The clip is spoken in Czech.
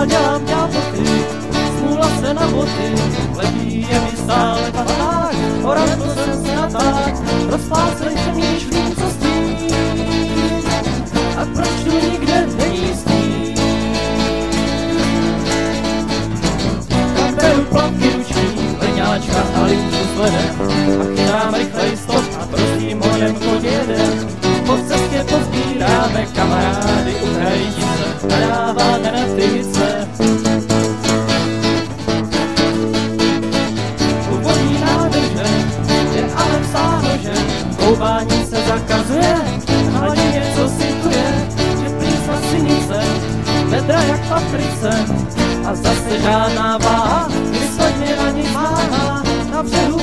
dělám boty, smůla se na boty, letí je mi stále paták, poradil jsem se na tak, rozplácel jsem již vím, co s tím, a proč tu nikde není stín. Kaperu, plotky, ruční, leňáčka a linku sledem, a chytám rychlej stop a prostým hodem podjedem. Po cestě pozbíráme kamarády u hranice, nadáváme na tyhice. Původní nádrže je ale psáno, že koupání se zakazuje, v hladině co situje, že plísla sinice, vedra jak v Africe, a zase žádná váha, když sledně na nich máhá, na břehu